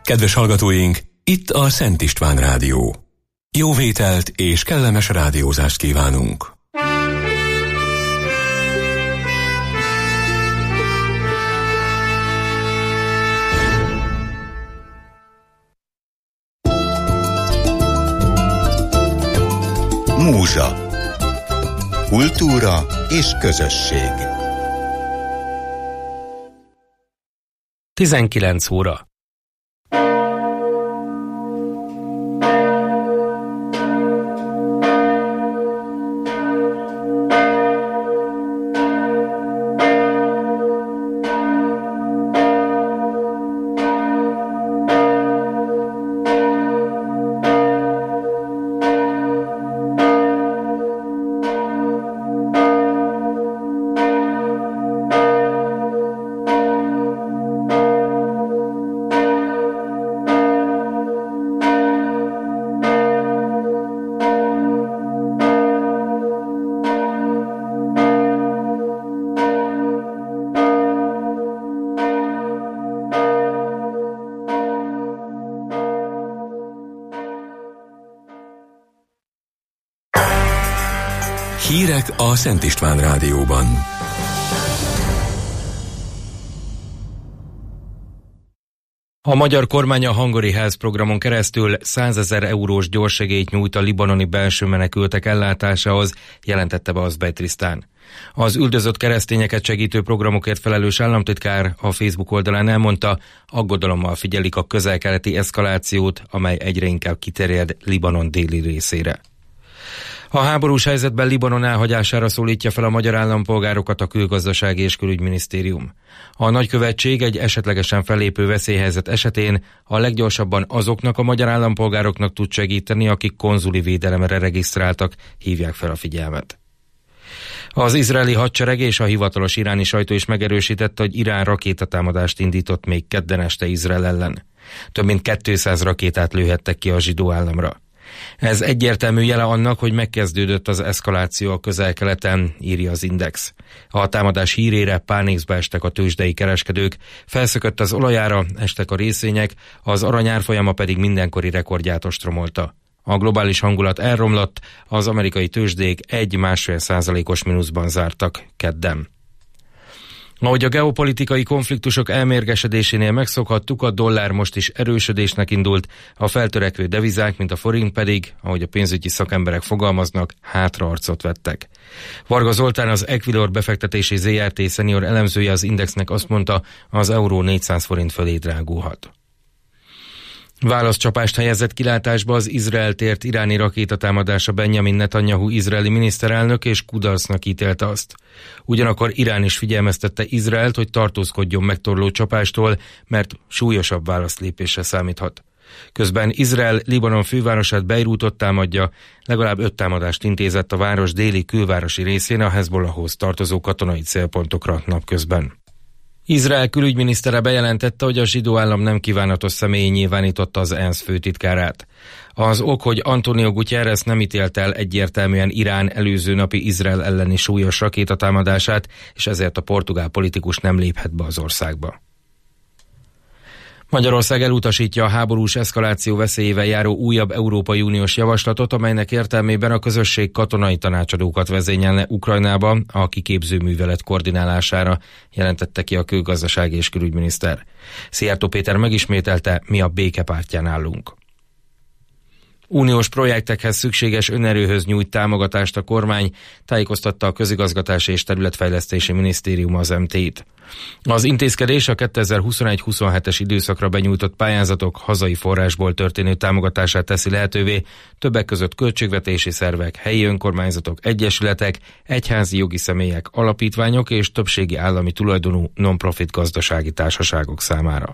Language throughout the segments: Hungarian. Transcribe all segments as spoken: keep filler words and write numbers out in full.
Kedves hallgatóink, itt a Szent István Rádió. Jó vételt és kellemes rádiózást kívánunk! Múzsa. Kultúra és közösség. tizenkilenc óra. Hírek a Szent István Rádióban. A magyar kormány a Hungary Health programon keresztül százezer eurós gyorssegélyt nyújt a libanoni belső menekültek ellátásához, jelentette be Azbej Trisztán. Az üldözött keresztényeket segítő programokért felelős államtitkár a Facebook oldalán elmondta, aggodalommal figyelik a közel-keleti eszkalációt, amely egyre inkább kiterjed Libanon déli részére. A háborús helyzetben Libanon elhagyására szólítja fel a magyar állampolgárokat a Külgazdasági és Külügyminisztérium. A nagykövetség egy esetlegesen fellépő veszélyhelyzet esetén a leggyorsabban azoknak a magyar állampolgároknak tud segíteni, akik konzuli védelemre regisztráltak, hívják fel a figyelmet. Az izraeli hadsereg és a hivatalos iráni sajtó is megerősítette, hogy Irán rakétatámadást indított még kedden este Izrael ellen. Több mint kétszáz rakétát lőhettek ki a zsidó államra. Ez egyértelmű jele annak, hogy megkezdődött az eszkaláció a közel-keleten, írja az Index. A támadás hírére pánikba estek a tőzsdei kereskedők, felszökött az olajára, estek a részvények, az arany árfolyama pedig mindenkori rekordját ostromolta. A globális hangulat elromlott, az amerikai tőzsdék egy-másfél százalékos mínuszban zártak kedden. Ahogy a geopolitikai konfliktusok elmérgesedésénél megszokhattuk, a dollár most is erősödésnek indult, a feltörekvő devizák, mint a forint pedig, ahogy a pénzügyi szakemberek fogalmaznak, hátraarcot vettek. Varga Zoltán, az Equilor befektetési zé er té szenior elemzője az Indexnek azt mondta, az euró négyszáz forint fölé drágulhat. Válaszcsapást helyezett kilátásba az Izrael tért iráni rakétatámadása. Benjamin Netanyahu izraeli miniszterelnök és kudarcnak ítélte azt. Ugyanakkor Irán is figyelmeztette Izraelt, hogy tartózkodjon megtorló csapástól, mert súlyosabb válaszlépésre számíthat. Közben Izrael Libanon fővárosát Beirutot támadja, legalább öt támadást intézett a város déli külvárosi részén a Hezbollahhoz tartozó katonai célpontokra napközben. Izrael külügyminisztere bejelentette, hogy a zsidó állam nem kívánatos személyé nyilvánította az ENSZ főtitkárát. Az ok, hogy Antonio Guterres nem ítélt el egyértelműen Irán előző napi Izrael elleni súlyos rakétatámadását, és ezért a portugál politikus nem léphet be az országba. Magyarország elutasítja a háborús eszkaláció veszélyével járó újabb Európai Uniós javaslatot, amelynek értelmében a közösség katonai tanácsadókat vezényelne Ukrajnába a kiképző művelet koordinálására, jelentette ki a külgazdasági és külügyminiszter. Szijjártó Péter megismételte, mi a béke pártján állunk. Uniós projektekhez szükséges önerőhöz nyújt támogatást a kormány, tájékoztatta a Közigazgatási és Területfejlesztési Minisztérium az em té i-t. Az intézkedés a kétezer-huszonegy-huszonhetes időszakra benyújtott pályázatok hazai forrásból történő támogatását teszi lehetővé, többek között költségvetési szervek, helyi önkormányzatok, egyesületek, egyházi jogi személyek, alapítványok és többségi állami tulajdonú non-profit gazdasági társaságok számára.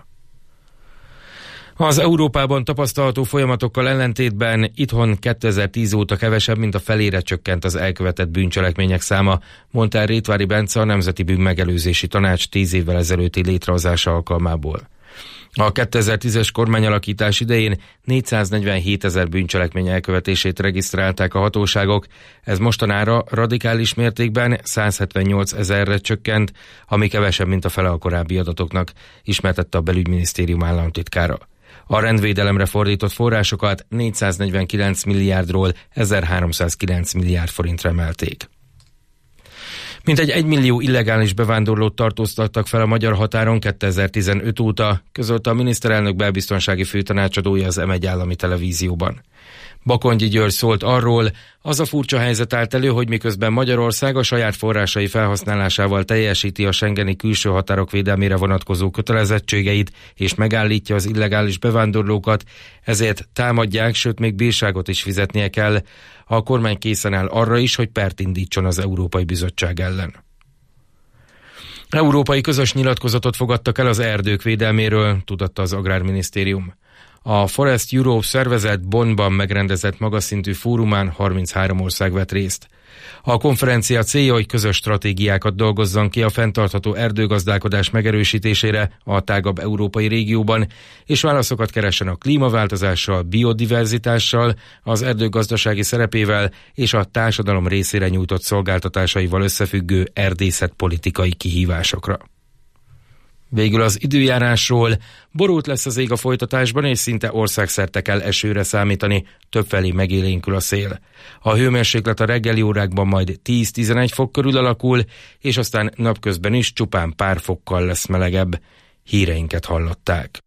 Az Európában tapasztalható folyamatokkal ellentétben itthon kétezer-tíz óta kevesebb, mint a felére csökkent az elkövetett bűncselekmények száma, mondta el Rétvári Bence, a Nemzeti Bűnmegelőzési Tanács tíz évvel ezelőtti létrehozása alkalmából. A kétezer-tízes kormányalakítás idején négyszáznegyvenhétezer bűncselekmény elkövetését regisztrálták a hatóságok, ez mostanára radikális mértékben százhetvennyolcezerre csökkent, ami kevesebb, mint a fele a korábbi adatoknak, ismertette a Belügyminisztérium államtitkára. A rendvédelemre fordított forrásokat négyszáznegyvenkilenc milliárdról ezerháromszázkilenc milliárd forintra emelték. Mintegy egymillió illegális bevándorlót tartóztattak fel a magyar határon kétezer-tizenöt óta, közölte a miniszterelnök belbiztonsági főtanácsadója az em egy állami televízióban. Bakongyi György szólt arról, az a furcsa helyzet állt elő, hogy miközben Magyarország a saját forrásai felhasználásával teljesíti a schengeni külső határok védelmére vonatkozó kötelezettségeit és megállítja az illegális bevándorlókat, ezért támadják, sőt még bírságot is fizetnie kell. A kormány készen áll arra is, hogy pert indítson az Európai Bizottság ellen. Európai közös nyilatkozatot fogadtak el az erdők védelméről, tudatta az Agrárminisztérium. A Forest Europe szervezet Bonnban megrendezett magas szintű fórumán harminchárom ország vett részt. A konferencia célja, hogy közös stratégiákat dolgozzon ki a fenntartható erdőgazdálkodás megerősítésére a tágabb európai régióban, és válaszokat keressen a klímaváltozással, biodiverzitással, az erdőgazdasági szerepével és a társadalom részére nyújtott szolgáltatásaival összefüggő erdészetpolitikai kihívásokra. Végül az időjárásról. Borult lesz az ég a folytatásban, és szinte országszerte kell esőre számítani, többfelé megélénkül a szél. A hőmérséklet a reggeli órákban majd tíz-tizenegy fok körül alakul, és aztán napközben is csupán pár fokkal lesz melegebb. Híreinket hallották.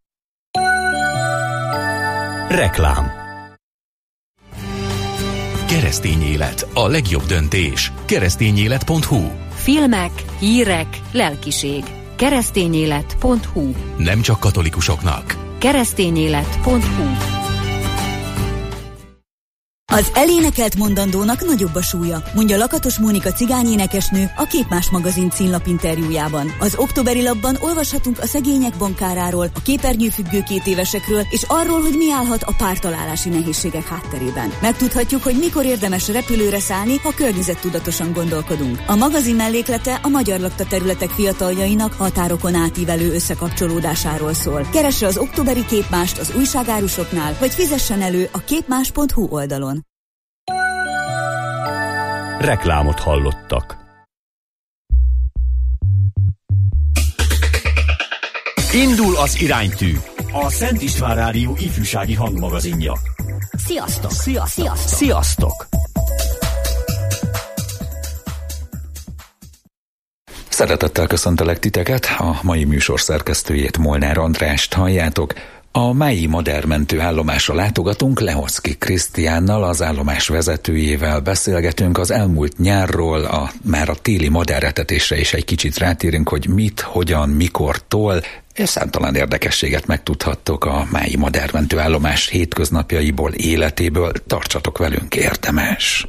Reklám. Keresztény élet, a legjobb döntés. keresztényélet pont hu. Filmek, hírek, lelkiség. keresztényélet pont hu. Nem csak katolikusoknak. keresztényélet pont hu. Az elénekelt mondandónak nagyobb a súlya, mondja Lakatos Mónika cigányénekesnő a Képmás magazin címlap interjújában. Az októberi lapban olvashatunk a szegények bankáráról, a képernyőfüggő két évesekről, és arról, hogy mi állhat a pártalálási nehézségek hátterében. Megtudhatjuk, hogy mikor érdemes repülőre szállni, ha környezettudatosan gondolkodunk. A magazin melléklete a magyar lakta területek fiataljainak határokon átívelő összekapcsolódásáról szól. Keresse az októberi Képmást az újságárusoknál, vagy fizessen elő a képmás pont hu oldalon. Reklámot hallottak. Indul az iránytű. A Szent István Rádió ifjúsági hangmagazinja. Sziasztok! Sziasztok! Sziasztok! Sziasztok! Szeretettel köszöntelek titeket, a mai műsor szerkesztőjét, Molnár Andrást halljátok. A mályi madármentő állomásra látogatunk, Lehocki Krisztiánnal, az állomás vezetőjével beszélgetünk az elmúlt nyárról, a, már a téli madáretetésre is egy kicsit rátérünk, hogy mit, hogyan, mikortól, és számtalan érdekességet megtudhattok a mályi madármentő állomás hétköznapjaiból, életéből. Tartsatok velünk, érdemes!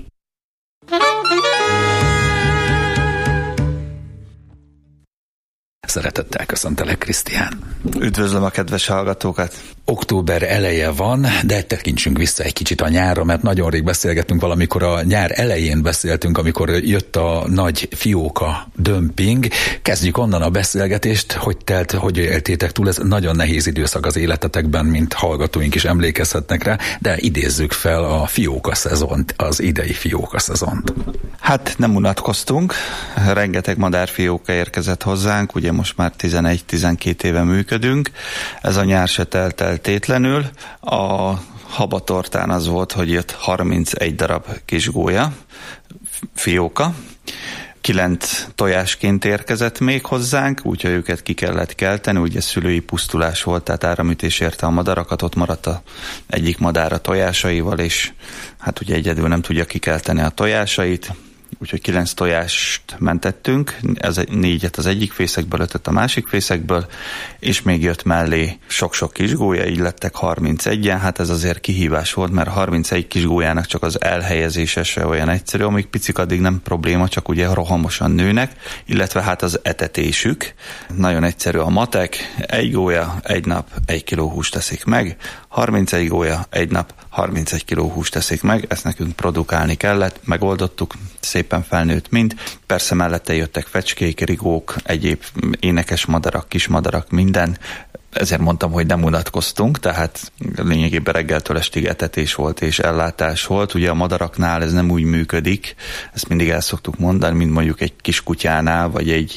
Szeretettel köszöntelek, Krisztián. Üdvözlöm a kedves hallgatókat. Október eleje van, de tekintsünk vissza egy kicsit a nyárra, mert nagyon rég beszélgettünk, valamikor a nyár elején beszéltünk, amikor jött a nagy fióka dömping. Kezdjük onnan a beszélgetést, hogy telt, hogy éltétek túl, ez nagyon nehéz időszak az életetekben, mint hallgatóink is emlékezhetnek rá, de idézzük fel a fióka szezont, az idei fióka szezont. Hát nem unatkoztunk, rengeteg madárfióka érkezett hozzánk, ugye most már tizenegy-tizenkét éve működünk, ez a nyár se telt el tétlenül. A habatortán az volt, hogy jött harmincegy darab kis gólya, fióka, kilenc tojásként érkezett még hozzánk, úgyhogy őket ki kellett kelteni, ugye szülői pusztulás volt, tehát áramütés érte a madarakat, ott maradt a egyik madár a tojásaival, és hát ugye egyedül nem tudja kikelteni a tojásait, úgyhogy kilenc tojást mentettünk, ez négyet az egyik fészekből, ötöt a másik fészekből, és még jött mellé sok-sok kisgólya, így lettek harmincegyen, hát ez azért kihívás volt, mert harmincegy kisgólyának csak az elhelyezése se olyan egyszerű, amíg picik addig nem probléma, csak ugye rohamosan nőnek, illetve hát az etetésük. Nagyon egyszerű a matek, egy gólya, egy nap, egy kiló húst teszik meg, harmincegy gólya, egy nap, harmincegy kiló húst teszik meg, ezt nekünk produkálni kellett, megoldottuk, szépen felnőtt mind. Persze mellette jöttek fecskék, rigók, egyéb énekes madarak, kis madarak, minden. Ezért mondtam, hogy nem unatkoztunk, tehát lényegében reggeltől estig etetés volt és ellátás volt. Ugye a madaraknál ez nem úgy működik, ezt mindig el szoktuk mondani, mint mondjuk egy kis kutyánál, vagy egy,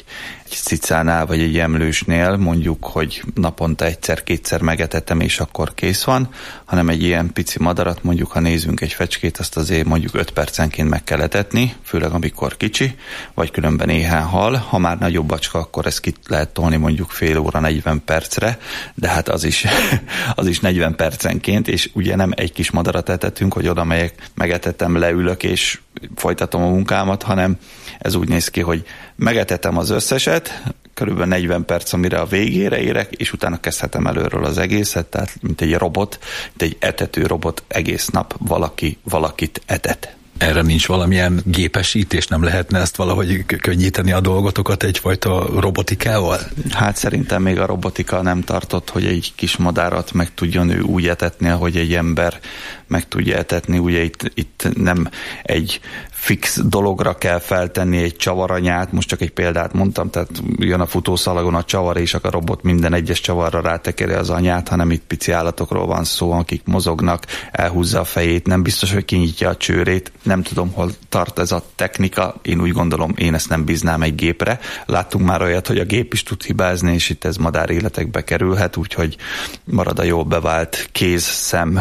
egy cicánál vagy egy emlősnél mondjuk, hogy naponta egyszer-kétszer megetetem, és akkor kész van, hanem egy ilyen pici madarat, mondjuk ha nézünk egy fecskét, azt azért mondjuk öt percenként meg kell etetni, főleg amikor kicsi, vagy különben éhen hal. Ha már nagyobb bacska, akkor ezt ki lehet tolni mondjuk fél óra, negyven percre, de hát az is, az is negyven percenként, és ugye nem egy kis madarat etetünk, hogy oda megyek, megetetem, leülök, és folytatom a munkámat, hanem ez úgy néz ki, hogy megetetem az összeset, körülbelül negyven perc, amire a végére érek, és utána kezdhetem előről az egészet, tehát mint egy robot, mint egy etető robot, egész nap valaki valakit etet. Erre nincs valamilyen gépesítés, nem lehetne ezt valahogy könnyíteni a dolgotokat egyfajta robotikával? Hát szerintem még a robotika nem tartott, hogy egy kis madárat meg tudjon ő úgy etetni, ahogy egy ember meg tudja etetni. Ugye itt, itt nem egy fix dologra kell feltenni egy csavaranyát, most csak egy példát mondtam, tehát jön a futószalagon a csavar, és a robot minden egyes csavarra rátekeri az anyát, hanem itt pici állatokról van szó, akik mozognak, elhúzza a fejét, nem biztos, hogy kinyitja a csőrét, nem tudom, hol tart ez a technika, én úgy gondolom, én ezt nem bíznám egy gépre. Láttunk már olyat, hogy a gép is tud hibázni, és itt ez madár életekbe kerülhet, úgyhogy marad a jól bevált kéz, szem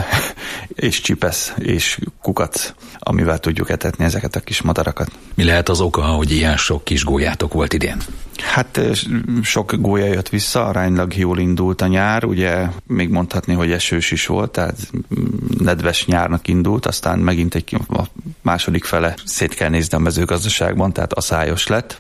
és csipesz és kukac, amivel tudjuk etetni ezeket a kis madarakat. Mi lehet az oka, hogy ilyen sok kis gólyátok volt idén? Hát sok gólya jött vissza, aránylag jól indult a nyár, ugye még mondhatni, hogy esős is volt, tehát nedves nyárnak indult, aztán megint egy a második fele szét kell nézni a mezőgazdaságban, tehát aszályos lett.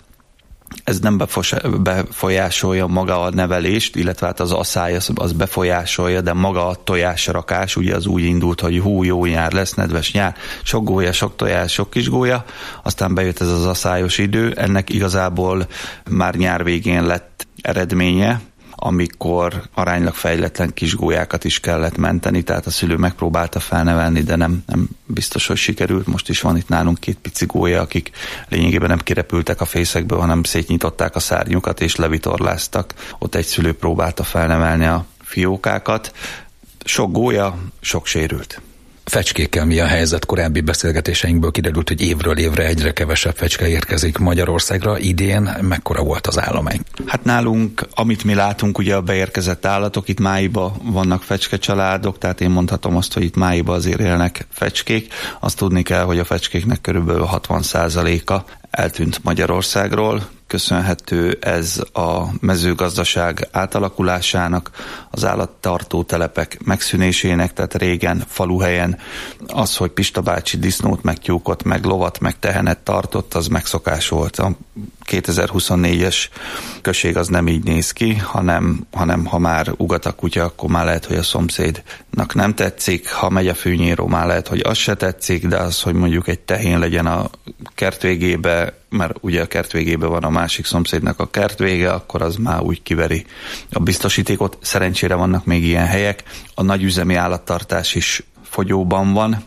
Ez nem befolyásolja maga a nevelést, illetve hát az aszály az, az befolyásolja, de maga a tojásrakás, ugye az úgy indult, hogy hú, jó nyár lesz, nedves nyár, sok gólya, sok tojás, sok kis gólya, aztán bejött ez az aszályos idő, ennek igazából már nyár végén lett eredménye, amikor aránylag fejletlen kis gólyákat is kellett menteni, tehát a szülő megpróbálta felnevelni, de nem, nem biztos, hogy sikerült. Most is van itt nálunk két pici gólya, akik lényegében nem kirepültek a fészekből, hanem szétnyitották a szárnyukat és levitorláztak. Ott egy szülő próbálta felnevelni a fiókákat. Sok gólya, sok sérült. Fecskékkel mi a helyzet? Korábbi beszélgetéseinkből kiderült, hogy évről évre egyre kevesebb fecske érkezik Magyarországra. Idén mekkora volt az állomány? Hát nálunk, amit mi látunk, ugye a beérkezett állatok, itt máiba vannak fecske családok, tehát én mondhatom azt, hogy itt máiba azért élnek fecskék. Azt tudni kell, hogy a fecskéknek körülbelül hatvan százaléka eltűnt Magyarországról. Köszönhető ez a mezőgazdaság átalakulásának, az állattartó telepek megszűnésének, tehát régen faluhelyen az, hogy Pista bácsi disznót, meg tyúkot, meg lovat, meg tehenet tartott, az megszokás volt. A kétezer-huszonnégyes község az nem így néz ki, hanem, hanem ha már ugat a kutya, akkor már lehet, hogy a szomszédnak nem tetszik, ha megy a fűnyíró, már lehet, hogy az se tetszik, de az, hogy mondjuk egy tehén legyen a kert végébe, mert ugye a kert végébe van a másik szomszédnak a kert vége, akkor az már úgy kiveri a biztosítékot. Szerencsére vannak még ilyen helyek. A nagyüzemi állattartás is fogyóban van.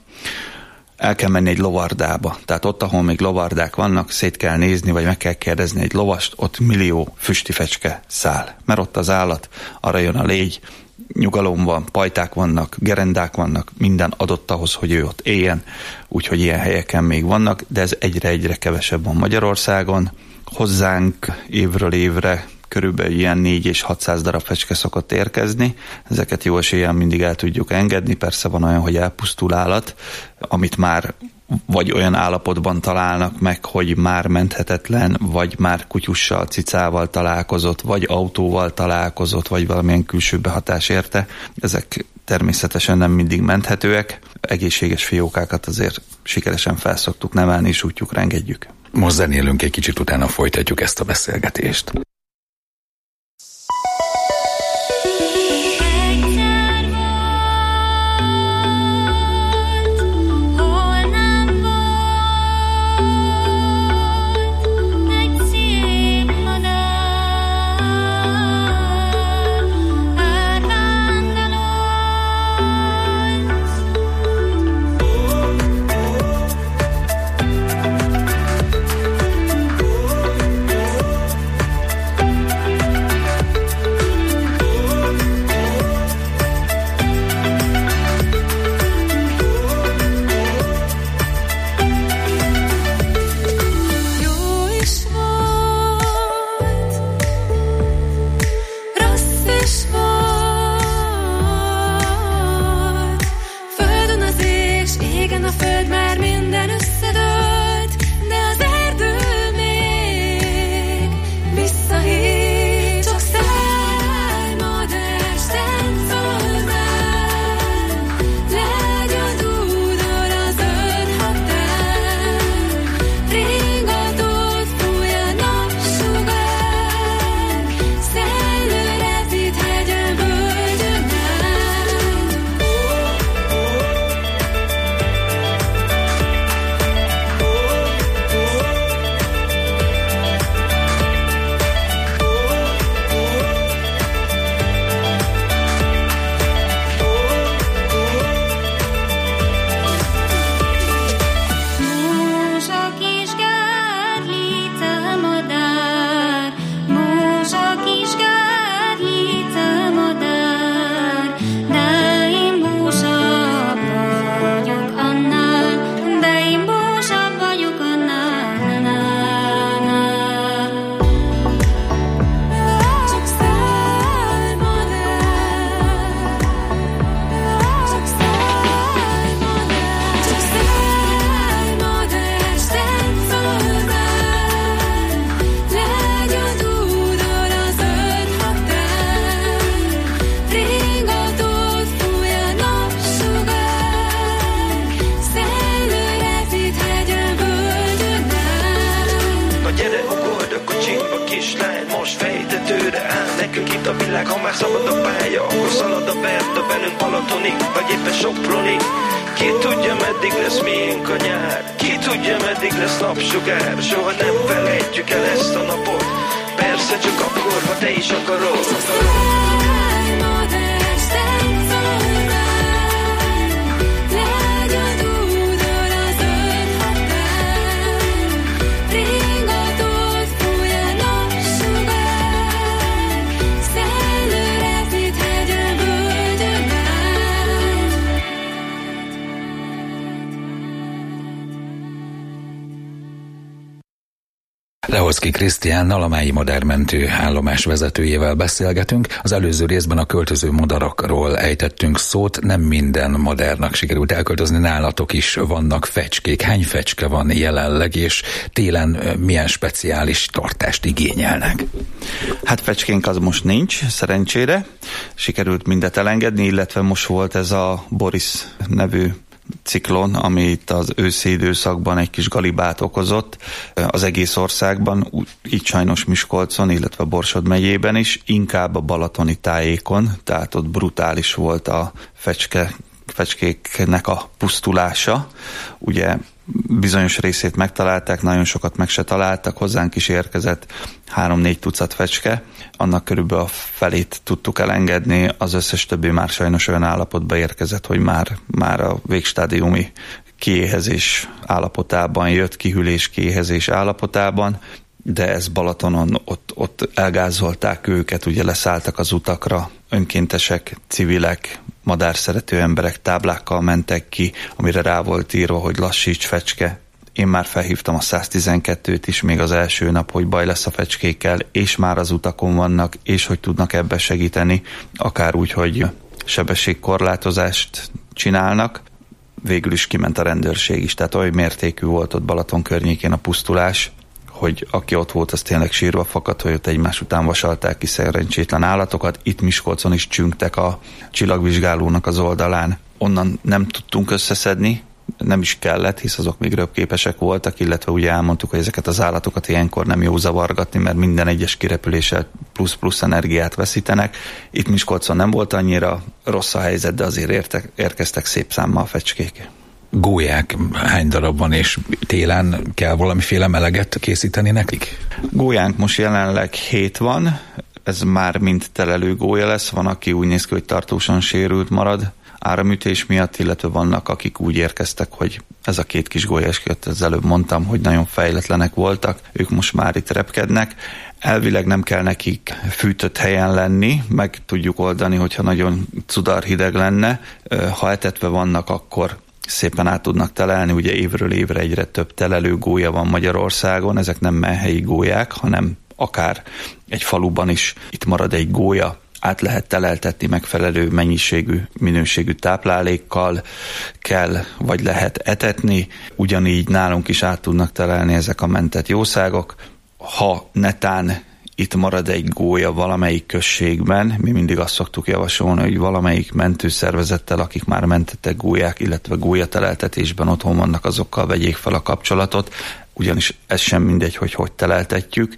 El kell menni egy lovardába. Tehát ott, ahol még lovardák vannak, szét kell nézni, vagy meg kell kérdezni egy lovast, ott millió füstifecske száll. Mert ott az állat, arra jön a légy, nyugalom van, pajták vannak, gerendák vannak, minden adott ahhoz, hogy ő ott éljen, úgyhogy ilyen helyeken még vannak, de ez egyre-egyre kevesebb van Magyarországon. Hozzánk évről évre körülbelül ilyen négy és hatszáz darab fecske szokott érkezni. Ezeket jó eséllyel mindig el tudjuk engedni, persze van olyan, hogy elpusztul állat, amit már vagy olyan állapotban találnak meg, hogy már menthetetlen, vagy már kutyussal, cicával találkozott, vagy autóval találkozott, vagy valamilyen külső behatás érte. Ezek természetesen nem mindig menthetőek. Egészséges fiókákat azért sikeresen felszoktuk nevelni, és útjukra engedjük. Most zenélünk egy kicsit, utána folytatjuk ezt a beszélgetést. kislány most fejtetőre áll. Nekünk itt a világ, ha már szabad a pálya, akkor szalad a Berta velünk Balatonig, vagy éppen Sopronig. Ki tudja, meddig lesz miénk a nyár, ki tudja, meddig lesz napsugár. Soha nem felejtjük el ezt a napot, persze csak akkor, ha te is akarod. Lehoczky Krisztiánnal, a Mályi Madármentő állomás vezetőjével beszélgetünk. Az előző részben a költöző madarakról ejtettünk szót, nem minden madárnak sikerült elköltözni, nálatok is vannak fecskék. Hány fecske van jelenleg, és télen milyen speciális tartást igényelnek? Hát fecskénk az most nincs, szerencsére. Sikerült mindet elengedni, illetve most volt ez a Boris nevű ciklon, ami itt az őszi időszakban egy kis galibát okozott az egész országban, így sajnos Miskolcon, illetve Borsod megyében is, inkább a balatoni tájékon, tehát ott brutális volt a fecske, fecskéknek a pusztulása. Ugye bizonyos részét megtalálták, nagyon sokat meg se találtak, hozzánk is érkezett három-négy tucat fecske, annak körülbelül a felét tudtuk elengedni, az összes többi már sajnos olyan állapotba érkezett, hogy már, már a végstádiumi kiéhezés állapotában jött, kihűlés kiéhezés állapotában, de ez Balatonon, ott, ott elgázolták őket, ugye leszálltak az utakra, önkéntesek, civilek, madárszerető emberek táblákkal mentek ki, amire rá volt írva, hogy lassíts fecske. Én már felhívtam a száztizenkettőt is még az első nap, hogy baj lesz a fecskékkel, és már az utakon vannak, és hogy tudnak ebbe segíteni, akár úgy, hogy sebességkorlátozást csinálnak. Végül is kiment a rendőrség is, tehát olyan mértékű volt ott Balaton környékén a pusztulás, hogy aki ott volt, az tényleg sírva fakadt, hogy ott egymás után vasalták ki szerencsétlen állatokat. Itt Miskolcon is csüngtek a csillagvizsgálónak az oldalán. Onnan nem tudtunk összeszedni, nem is kellett, hisz azok még röpképesek voltak, illetve ugye elmondtuk, hogy ezeket az állatokat ilyenkor nem jó zavargatni, mert minden egyes kirepüléssel plusz-plusz energiát veszítenek. Itt Miskolcon nem volt annyira rossz a helyzet, de azért értek, érkeztek szép számmal a fecskék. Gólyák hány darab van, és télen kell valamiféle meleget készíteni nekik? Gólyánk most jelenleg hét van, ez már mind telelő gólya lesz, van, aki úgy néz ki, hogy tartósan sérült marad áramütés miatt, illetve vannak, akik úgy érkeztek, hogy ez a két kis gólyás, az előbb mondtam, hogy nagyon fejletlenek voltak, ők most már itt repkednek. Elvileg nem kell nekik fűtött helyen lenni, meg tudjuk oldani, hogyha nagyon cudar hideg lenne. Ha etetve vannak, akkor szépen át tudnak telelni, ugye évről évre egyre több telelő gólya van Magyarországon, ezek nem menhelyi gólyák, hanem akár egy faluban is itt marad egy gólya, át lehet teleltetni megfelelő mennyiségű, minőségű táplálékkal, kell vagy lehet etetni, ugyanígy nálunk is át tudnak telelni ezek a mentett jószágok. Ha netán itt marad egy gólya valamelyik községben, mi mindig azt szoktuk javasolni, hogy valamelyik mentőszervezettel, akik már mentettek gólyák, illetve gólyateleltetésben otthon vannak, azokkal vegyék fel a kapcsolatot, ugyanis ez sem mindegy, hogy hogy teleltetjük.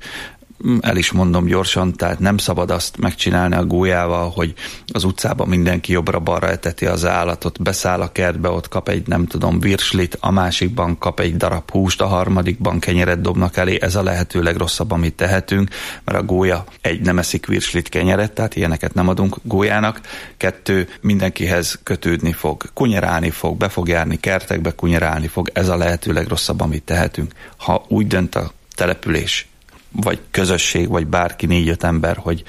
El is mondom gyorsan, tehát nem szabad azt megcsinálni a gólyával, hogy az utcában mindenki jobbra-balra eteti az állatot, beszáll a kertbe, ott kap egy, nem tudom, virslit, a másikban kap egy darab húst, a harmadikban kenyeret dobnak elé, ez a lehető legrosszabb, amit tehetünk, mert a gólya egy, nem eszik virslit, kenyeret, tehát ilyeneket nem adunk gólyának, kettő, mindenkihez kötődni fog, kunyerálni fog, be fog járni kertekbe, kunyerálni fog, ez a lehető legrosszabb, amit tehetünk. Ha úgy dönt a település, vagy közösség, vagy bárki négy-öt ember, hogy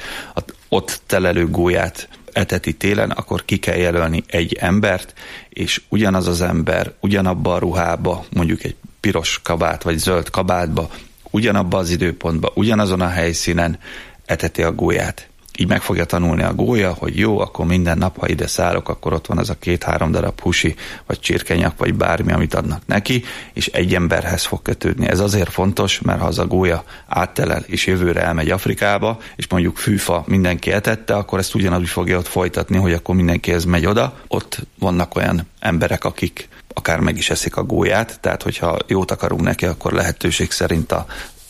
ott telelő gólyát eteti télen, akkor ki kell jelölni egy embert, és ugyanaz az ember ugyanabba a ruhába, mondjuk egy piros kabát, vagy zöld kabátba, ugyanabba az időpontba, ugyanazon a helyszínen eteti a gólyát. Így meg fogja tanulni a gólya, hogy jó, akkor minden nap, ha ide szállok, akkor ott van ez a két-három darab húsi, vagy csirkenyak, vagy bármi, amit adnak neki, és egy emberhez fog kötődni. Ez azért fontos, mert ha az a gólya áttelel, és jövőre elmegy Afrikába, és mondjuk fűfa mindenki etette, akkor ezt ugyanúgy fogja ott folytatni, hogy akkor mindenkihez megy oda. Ott vannak olyan emberek, akik akár meg is eszik a gólyát, tehát hogyha jót akarunk neki, akkor lehetőség szerint a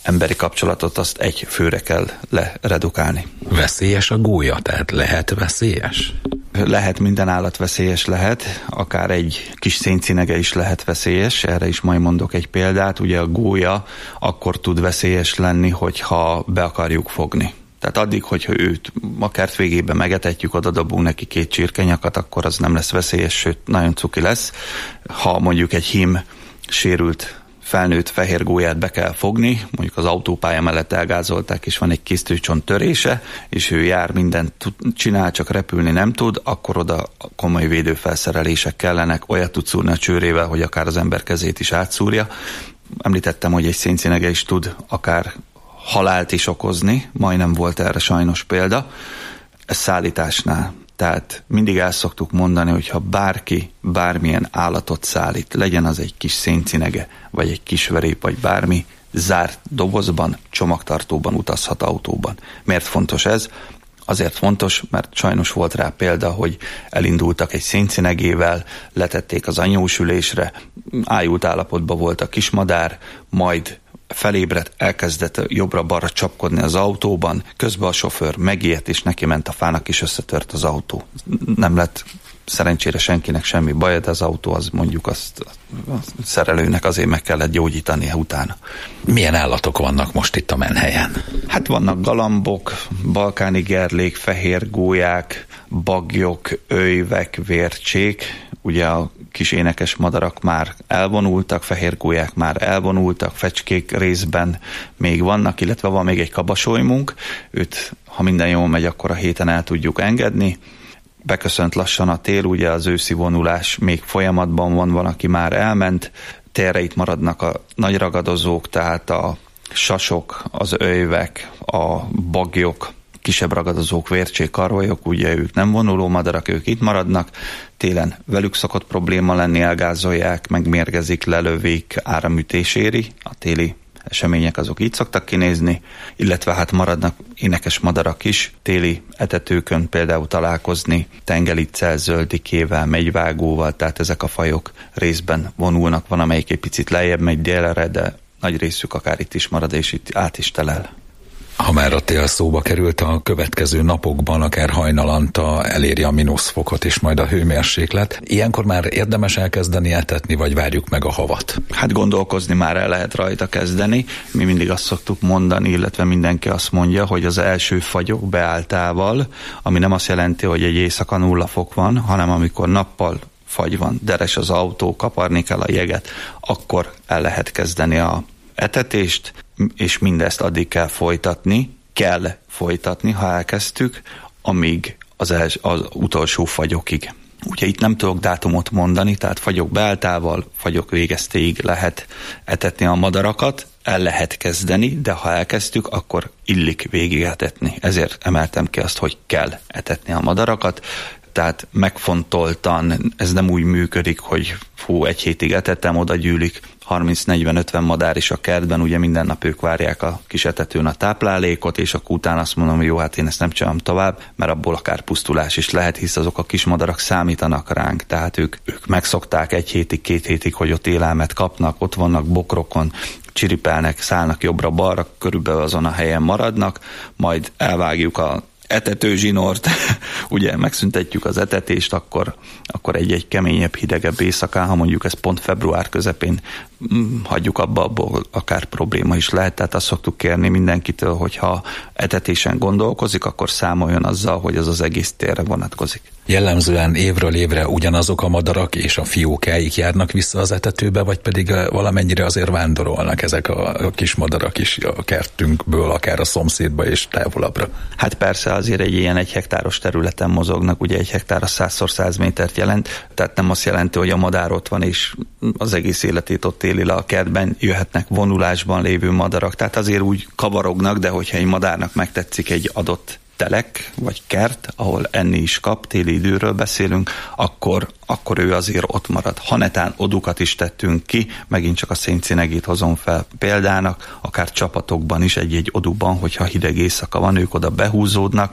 emberi kapcsolatot azt egy főre kell leredukálni. Veszélyes a gólya? Tehát lehet veszélyes? Lehet, minden állat veszélyes lehet, akár egy kis széncinege is lehet veszélyes, erre is majd mondok egy példát. Ugye a gólya akkor tud veszélyes lenni, hogyha be akarjuk fogni. Tehát addig, hogyha őt a kert végében megetetjük, oda dobunk neki két csirkenyakat, akkor az nem lesz veszélyes, sőt, nagyon cuki lesz. Ha mondjuk egy hím sérült felnőtt fehér gólyát be kell fogni, mondjuk az autópálya mellett elgázolták, és van egy kisztőcsont törése, és ő jár, mindent csinál, csak repülni nem tud, akkor oda komoly védőfelszerelések kellenek, olyat tud szúrni a csőrével, hogy akár az ember kezét is átszúrja. Említettem, hogy egy széncinege is tud akár halált is okozni, majdnem volt erre sajnos példa, ez szállításnál. Tehát mindig el szoktuk mondani, hogy ha bárki bármilyen állatot szállít, legyen az egy kis széncinege, vagy egy kis verép, vagy bármi, zárt dobozban, csomagtartóban utazhat autóban. Miért fontos ez? Azért fontos, mert sajnos volt rá példa, hogy elindultak egy széncinegével, letették az anyósülésre, ájult állapotban volt a kismadár, majd felébredt, elkezdett jobbra-balra csapkodni az autóban, közben a sofőr megijedt, és neki ment a fának, és összetört az autó. Nem lett szerencsére senkinek semmi baj, de az autó az mondjuk azt a szerelőnek azért meg kellett gyógyítania utána. Milyen állatok vannak most itt a menhelyen? Hát vannak galambok, balkáni gerlék, fehér gólyák, baglyok, ölyvek, vércsék. Ugye a kis énekes madarak már elvonultak, fehér gólyák már elvonultak, fecskék részben még vannak, illetve van még egy kabasolymunk. Őt, ha minden jól megy, akkor a héten el tudjuk engedni. Beköszönt lassan a tél, ugye az őszi vonulás még folyamatban van, van, aki már elment. Térre itt maradnak a nagy ragadozók, tehát a sasok, az ölyvek, a bagyok, kisebb ragadozók, vércsék, karvalyok, ugye ők nem vonuló madarak, ők itt maradnak. Télen velük szokott probléma lenni, elgázolják, megmérgezik, lelövik, áramütés éri. A téli események azok így szoktak kinézni, illetve hát maradnak énekes madarak is, téli etetőkön például találkozni, tengeliccel, zöldikével, megyvágóval, tehát ezek a fajok részben vonulnak, van amelyik egy picit lejjebb megy délre, de nagy részük akár itt is marad, és itt át is telel. Ha már a tél szóba került, a következő napokban akár hajnalanta eléri a mínuszfokot és majd a hőmérséklet. Ilyenkor már érdemes elkezdeni etetni, vagy várjuk meg a havat? Hát gondolkozni már el lehet rajta kezdeni. Mi mindig azt szoktuk mondani, illetve mindenki azt mondja, hogy az első fagyok beálltával, ami nem azt jelenti, hogy egy éjszaka nulla fok van, hanem amikor nappal fagy van, deres az autó, kaparni kell a jeget, akkor el lehet kezdeni a etetést, és mindezt addig kell folytatni, kell folytatni, ha elkezdtük, amíg az, els, az utolsó fagyokig. Ugye itt nem tudok dátumot mondani, tehát fagyok beálltával, fagyok végeztéig lehet etetni a madarakat, el lehet kezdeni, de ha elkezdtük, akkor illik végig etetni. Ezért emeltem ki azt, hogy kell etetni a madarakat, tehát megfontoltan, ez nem úgy működik, hogy fú, egy hétig etettem, oda gyűlik harminc negyven ötven madár is a kertben, ugye minden nap ők várják a kis etetőn a táplálékot, és akkor utána azt mondom, hogy jó, hát én ezt nem csinálom tovább, mert abból akár pusztulás is lehet, hisz azok a kis madarak számítanak ránk, tehát ők, ők megszokták egy hétig, két hétig, hogy ott élelmet kapnak, ott vannak bokrokon, csiripelnek, szállnak jobbra-balra, körülbelül azon a helyen maradnak, majd elvágjuk a etetőzsinort, ugye megszüntetjük az etetést, akkor, akkor egy-egy keményebb, hidegebb éjszakán, ha mondjuk ez pont február közepén mm, hagyjuk abba, abból akár probléma is lehet, tehát azt szoktuk kérni mindenkitől, hogyha etetésen gondolkozik, akkor számoljon azzal, hogy az az egész térre vonatkozik. Jellemzően évről évre ugyanazok a madarak és a fiókáik járnak vissza az etetőbe, vagy pedig valamennyire azért vándorolnak ezek a kis madarak is a kertünkből, akár a szomszédba és távolabbra? Hát persze, azért egy ilyen egy hektáros területen mozognak, ugye egy hektár a százszor száz métert jelent, tehát nem azt jelenti, hogy a madár ott van és az egész életét ott éli le a kertben, jöhetnek vonulásban lévő madarak, tehát azért úgy kavarognak, de hogyha egy madárnak megtetszik egy adott telek, vagy kert, ahol enni is kap, téli időről beszélünk, akkor, akkor ő azért ott marad. Ha netán odukat is tettünk ki, megint csak a széncinegét hozom fel példának, akár csapatokban is egy-egy oduban, hogyha hideg éjszaka van, ők oda behúzódnak,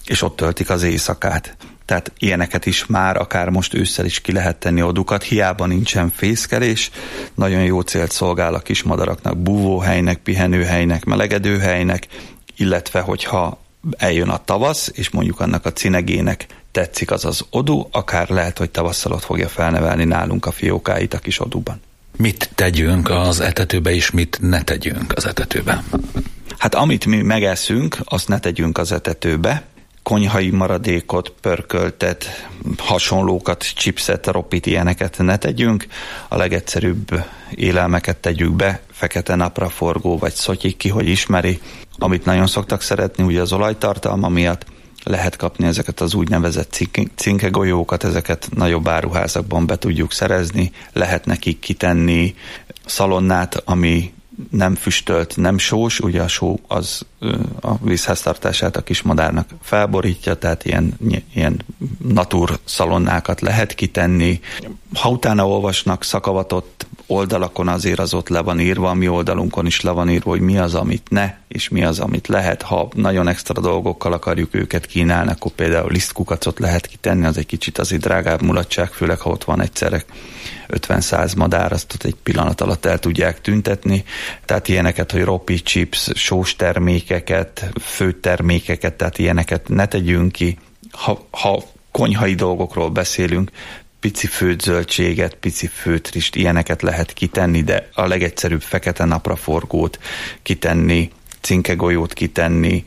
és ott töltik az éjszakát. Tehát ilyeneket is már akár most ősszel is ki lehet tenni odukat, hiába nincsen fészkelés, nagyon jó célt szolgál a kismadaraknak, búvóhelynek, pihenőhelynek, melegedőhelynek, illetve hogyha eljön a tavasz, és mondjuk annak a cinegének tetszik az az odu, akár lehet, hogy tavasszal ott fogja felnevelni nálunk a fiókáit a kis oduban. Mit tegyünk az etetőbe, és mit ne tegyünk az etetőbe? Hát amit mi megeszünk, azt ne tegyünk az etetőbe. Konyhai maradékot, pörköltet, hasonlókat, chipset, ropit, ilyeneket ne tegyünk. A legegyszerűbb élelmeket tegyük be, fekete napraforgó vagy szotyi, ki hogy ismeri. Amit nagyon szoktak szeretni, ugye az olajtartalma miatt, lehet kapni ezeket az úgynevezett cinkegolyókat, ezeket nagyobb áruházakban be tudjuk szerezni, lehet nekik kitenni szalonnát, ami nem füstölt, nem sós, ugye a só az a vízháztartását a kismadárnak felborítja, tehát ilyen, ilyen natur szalonnákat lehet kitenni. Ha utána olvasnak szakavatott oldalakon, azért az ott le van írva, a mi oldalunkon is le van írva, hogy mi az, amit ne, és mi az, amit lehet. Ha nagyon extra dolgokkal akarjuk őket kínálni, akkor például lisztkukacot lehet kitenni, az egy kicsit azért drágább mulatság, főleg ha ott van egyszerre ötven-száz madár, azt ott egy pillanat alatt el tudják tüntetni. Tehát ilyeneket, hogy ropi, chips, sós termékeket, főtt termékeket, tehát ilyeneket ne tegyünk ki. Ha, ha konyhai dolgokról beszélünk, pici főtt zöldséget, pici főtt rist, ilyeneket lehet kitenni, de a legegyszerűbb fekete napraforgót kitenni, cinkegolyót kitenni,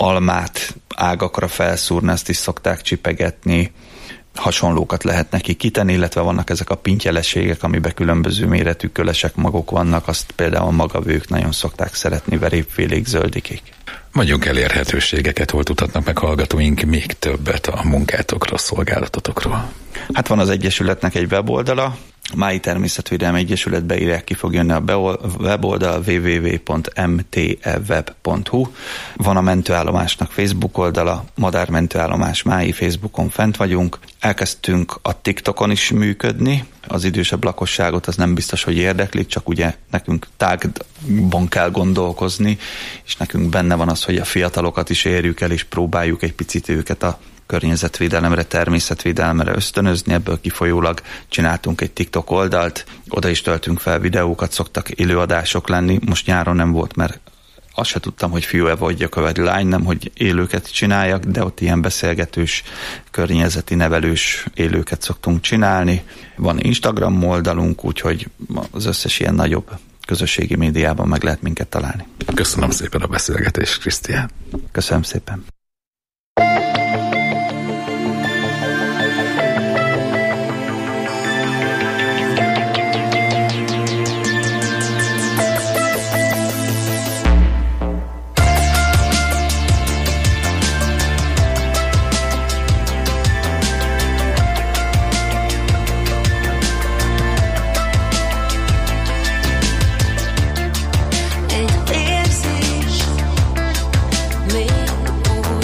almát ágakra felszúrni, ezt is szokták csipegetni, hasonlókat lehet neki kitenni, illetve vannak ezek a pintyeleségek, amiben különböző méretű kölesek magok vannak, azt például magavők nagyon szokták szeretni, verépfélék, zöldikék. Mondjunk elérhetőségeket, hol tudhatnak meg hallgatóink még többet a munkátokról, szolgálatotokról? Hát van az Egyesületnek egy weboldala, Mályi Természetvédelmi Egyesület, beírják, ki fog jönni a weboldal double-u double-u double-u pont m t e web pont h u. Van a mentőállomásnak Facebook oldala, Madármentőállomás Mályi, Facebookon fent vagyunk. Elkezdtünk a TikTokon is működni, az idősebb lakosságot az nem biztos, hogy érdekli, csak ugye nekünk tágban kell gondolkozni, és nekünk benne van az, hogy a fiatalokat is érjük el, és próbáljuk egy picit őket a környezetvédelemre, természetvédelemre ösztönözni, ebből kifolyólag csináltunk egy TikTok oldalt, oda is töltünk fel videókat, szoktak élőadások lenni, most nyáron nem volt, mert azt se tudtam, hogy fiú-e vagyok, vagy lány, nem, hogy élőket csináljak, de ott ilyen beszélgetős, környezeti nevelős élőket szoktunk csinálni. Van Instagram oldalunk, úgyhogy az összes ilyen nagyobb közösségi médiában meg lehet minket találni. Köszönöm szépen a beszélgetést, Krisztián. Köszönöm szépen. Egy érzés, még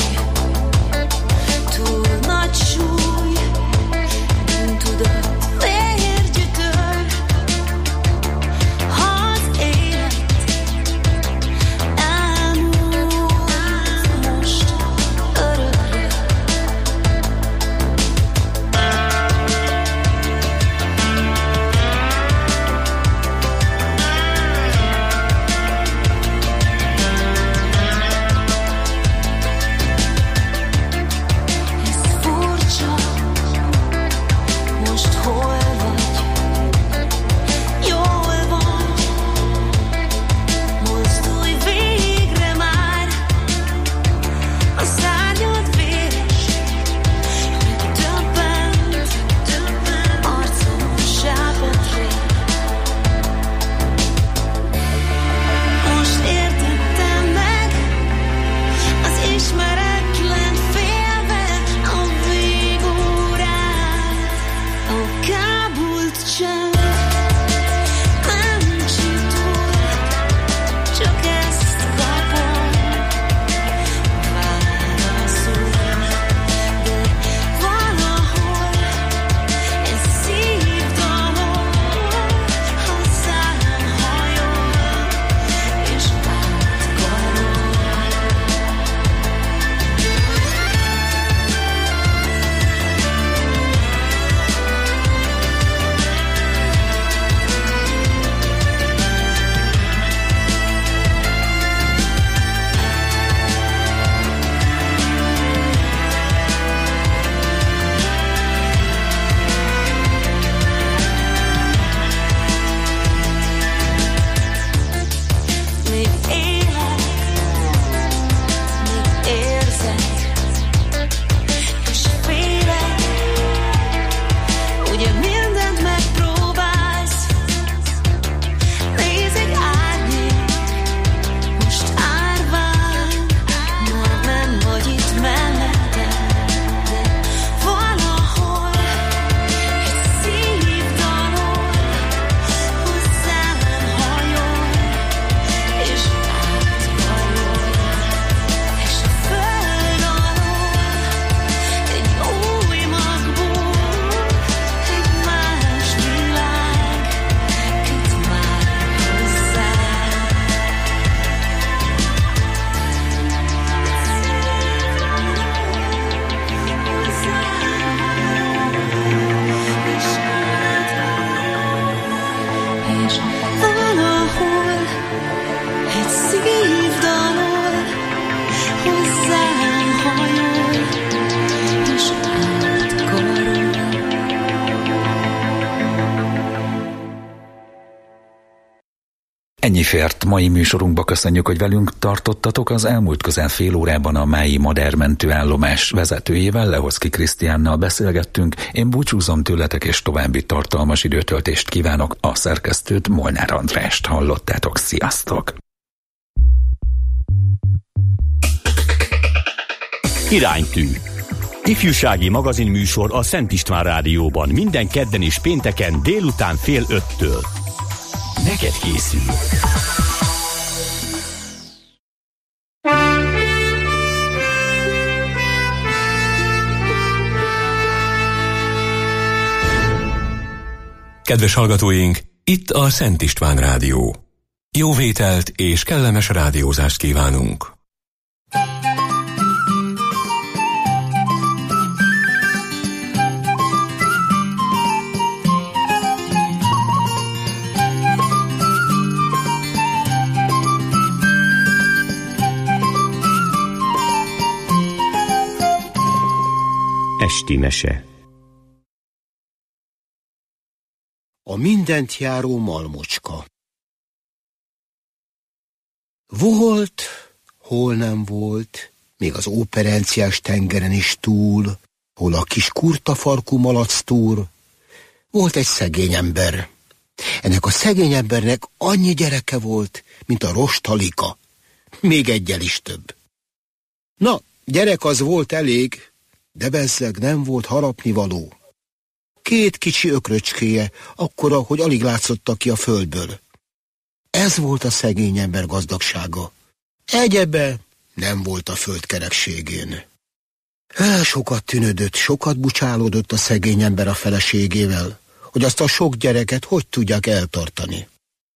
Ennyi fért mai műsorunkba, köszönjük, hogy velünk tartottatok. Az elmúlt közel fél órában a mályi madármentőállomás vezetőjével, Lehoczky Krisztiánnal beszélgettünk. Én búcsúzom tőletek, és további tartalmas időtöltést kívánok. A szerkesztőt, Molnár Andrást hallottátok. Sziasztok! Iránytű. Ifjúsági magazinműsor a Szent István Rádióban minden kedden és pénteken délután fél öttől. Neked készül. Kedves hallgatóink, itt a Szent István Rádió. Jó vételt és kellemes rádiózást kívánunk. Esti mese. A mindent járó malmocska. Volt, hol nem volt, még az óperenciás tengeren is túl, hol a kis kurtafarkú malac túr, volt egy szegény ember. Ennek a szegény embernek annyi gyereke volt, mint a rostalika, még egyel is több. Na, gyerek az volt elég, de bezzeg nem volt harapnivaló. Két kicsi ökröcskéje, akkora, hogy alig látszottak ki a földből. Ez volt a szegény ember gazdagsága. Egyebe nem volt a föld kerekségén. El sokat tűnődött, sokat bucsálódott a szegény ember a feleségével, hogy azt a sok gyereket hogy tudják eltartani.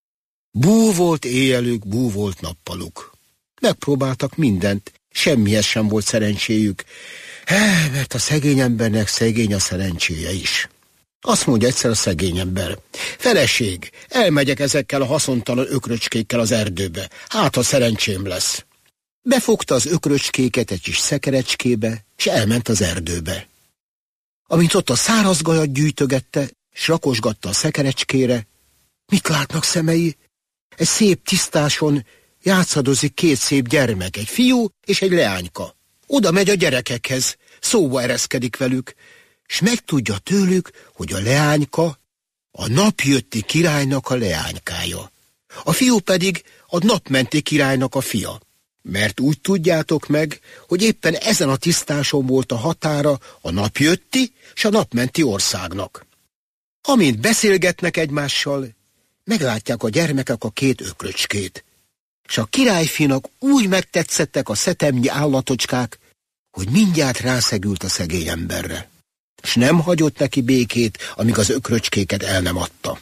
Bú volt éjjelük, bú volt nappaluk. Megpróbáltak mindent, semmihez sem volt szerencséjük, He, mert a szegény embernek szegény a szerencséje is. Azt mondja egyszer a szegény ember: feleség, elmegyek ezekkel a haszontalan ökröcskékkel az erdőbe, hát ha szerencsém lesz. Befogta az ökröcskéket egy kis szekerecskébe, és elment az erdőbe. Amint ott a száraz gajat gyűjtögette, s rakosgatta a szekerecskére, mit látnak szemei? Egy szép tisztáson játszadozik két szép gyermek, egy fiú és egy leányka. Oda megy a gyerekekhez, szóba ereszkedik velük, s megtudja tőlük, hogy a leányka a napjötti királynak a leánykája. A fiú pedig a napmenti királynak a fia. Mert úgy tudjátok meg, hogy éppen ezen a tisztáson volt a határa a napjötti s a napmenti országnak. Amint beszélgetnek egymással, meglátják a gyermekek a két ökröcskét, s a királyfinak úgy megtetszettek a szetemnyi állatocskák, hogy mindjárt rászegült a szegény emberre, s nem hagyott neki békét, amíg az ökröcskéket el nem adta.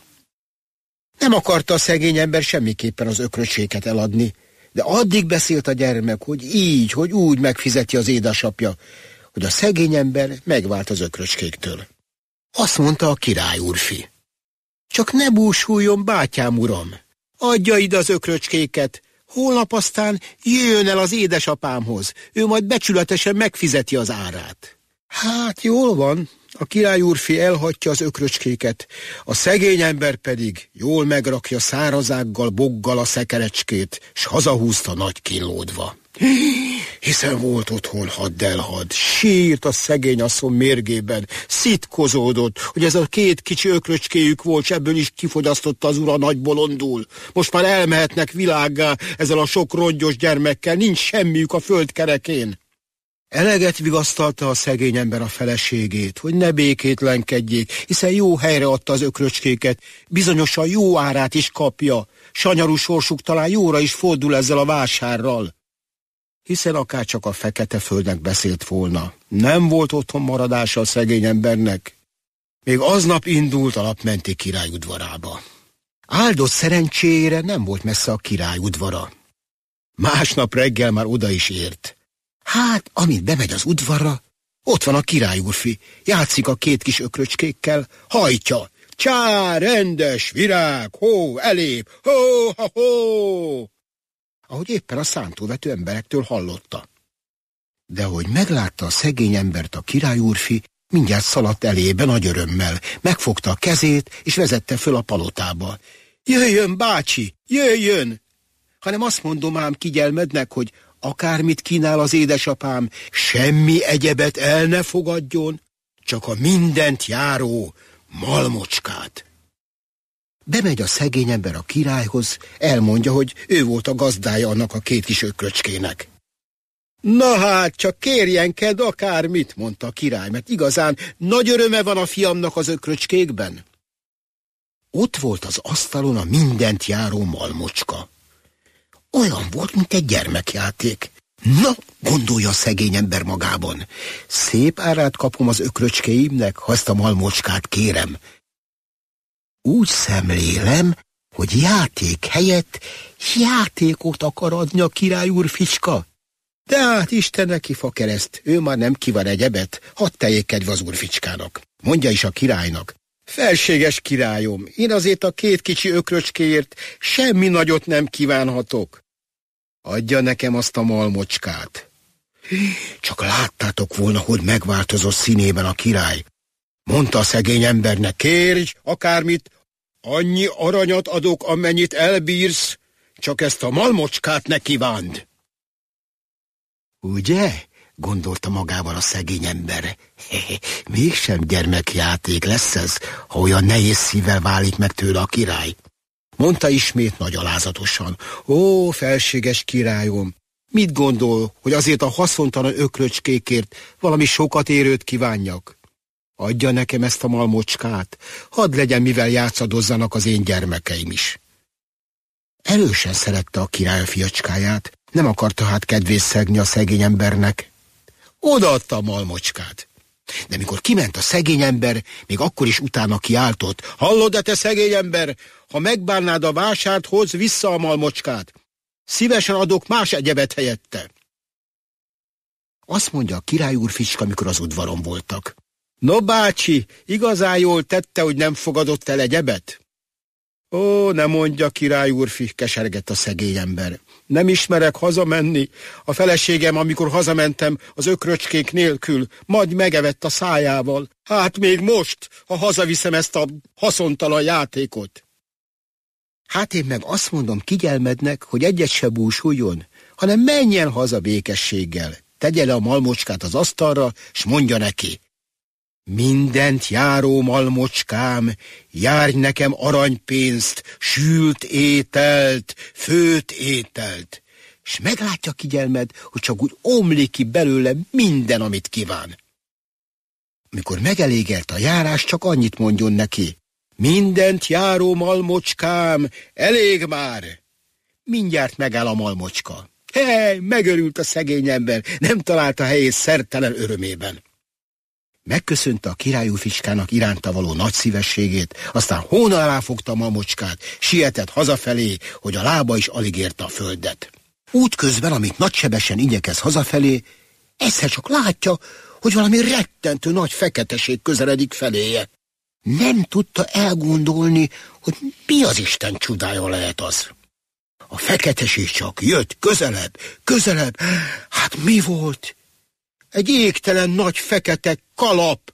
Nem akarta a szegény ember semmiképpen az ökröcséket eladni, de addig beszélt a gyermek, hogy így, hogy úgy megfizeti az édesapja, hogy a szegény ember megvált az ökröcskéktől. Azt mondta a király úrfi: csak ne búsuljon, bátyám uram, adja ide az ökröcskéket, holnap aztán jöjjön el az édesapámhoz, ő majd becsületesen megfizeti az árát. Hát jól van, a király úrfi elhagyja az ökröcskéket, a szegény ember pedig jól megrakja szárazággal, boggal a szekerecskét, s hazahúzta nagy kínlódva. Hiszen volt otthon haddelhad, sírt a szegény asszony mérgében, szitkozódott, hogy ez a két kicsi ökröcskéjük volt, s ebből is kifogyasztotta az ura nagy bolondul. Most már elmehetnek világgá ezzel a sok rongyos gyermekkel, nincs semmiük a föld kerekén. Eleget vigasztalta a szegény ember a feleségét, hogy ne békétlenkedjék, hiszen jó helyre adta az ökröcskéket, bizonyosan jó árát is kapja, sanyarú sorsuk talán jóra is fordul ezzel a vásárral. Hiszen akárcsak a fekete földnek beszélt volna, nem volt otthon maradása a szegény embernek. Még aznap indult a napmenti király udvarába. Áldott szerencsére nem volt messze a király udvara. Másnap reggel már oda is ért. Hát, amint bemegy az udvarra, ott van a király úrfi, játszik a két kis ökröcskékkel, hajtja. Csá, rendes, virág, hó, elép, hó, ha, hó! Ahogy éppen a szántóvető emberektől hallotta. De ahogy meglátta a szegény embert a király úrfi, mindjárt szaladt elébe nagy örömmel, megfogta a kezét, és vezette föl a palotába. Jöjjön, bácsi, jöjjön! Hanem azt mondom ám kigyelmednek, hogy akármit kínál az édesapám, semmi egyebet el ne fogadjon, csak a mindent járó malmocskát. Bemegy a szegény ember a királyhoz, elmondja, hogy ő volt a gazdája annak a két kis ökröcskének. Na hát, csak kérjenked akármit, mondta a király, mert igazán nagy öröme van a fiamnak az ökröcskékben. Ott volt az asztalon a mindent járó malmocska. Olyan volt, mint egy gyermekjáték. Na, gondolja a szegény ember magában. Szép árát kapom az ökröcskéimnek, ha ezt a malmocskát kérem. Úgy szemlélem, hogy játék helyett játékot akar adni a király úr ficska. De hát Isten neki fa kereszt, ő már nem kíván egyebet, hadd teljék kedve az úrficskának. Mondja is a királynak. Felséges királyom, én azért a két kicsi ökröcskéért semmi nagyot nem kívánhatok. Adja nekem azt a malmocskát. Csak láttátok volna, hogy megváltozott színében a király. Mondta a szegény embernek, kérj akármit, annyi aranyat adok, amennyit elbírsz, csak ezt a malmocskát ne kívánd. Ugye? Gondolta magával a szegény ember. Mégsem gyermekjáték lesz ez, ha olyan nehéz szívvel válik meg tőle a király. Mondta ismét nagy alázatosan. Ó, felséges királyom, mit gondol, hogy azért a haszontalan ökröcskékért valami sokat érőt kívánjak? Adja nekem ezt a malmocskát, hadd legyen, mivel játszadozzanak az én gyermekeim is. Erősen szerette a király a fiacskáját, nem akarta hát kedvét szegni a szegény embernek. Odaadta a malmocskát. De mikor kiment a szegény ember, még akkor is utána kiáltott. Hallod-e, te szegény ember? Ha megbánnád a vásárt, hozz vissza a malmocskát. Szívesen adok más egyebet helyette. Azt mondja a király úr ficska, amikor az udvaron voltak. No bácsi, igazán jól tette, hogy nem fogadott el egyebet? Ó, ne mondja, király úrfi, kesergett a szegény ember. Nem ismerek hazamenni. A feleségem, amikor hazamentem az ökröcskék nélkül, majd megevett a szájával. Hát még most, ha hazaviszem ezt a haszontalan játékot. Hát én meg azt mondom kigyelmednek, hogy egyet se búsuljon, hanem menjen haza békességgel. Tegye le a malmocskát az asztalra, s mondja neki. Mindent járó malmocskám, járj nekem aranypénzt, sült ételt, főtt ételt. S meglátja kigyelmed, hogy csak úgy omlik ki belőle minden, amit kíván. Mikor megelégelt a járás, csak annyit mondjon neki. Mindent járó malmocskám, elég már! Mindjárt megáll a malmocska. Hely, megörült a szegény ember, nem találta helyét szertelen örömében. Megköszönte a királyú ficskának iránta való nagy szívességét, aztán hóna alá fogta a malmocskát, sietett hazafelé, hogy a lába is alig érte a földet. Útközben, amint nagysebesen igyekez hazafelé, egyszer csak látja, hogy valami rettentő nagy feketeség közeledik feléje. Nem tudta elgondolni, hogy mi az Isten csodája lehet az. A feketeség csak jött közelebb, közelebb. Hát mi volt? Egy égtelen nagy fekete kalap.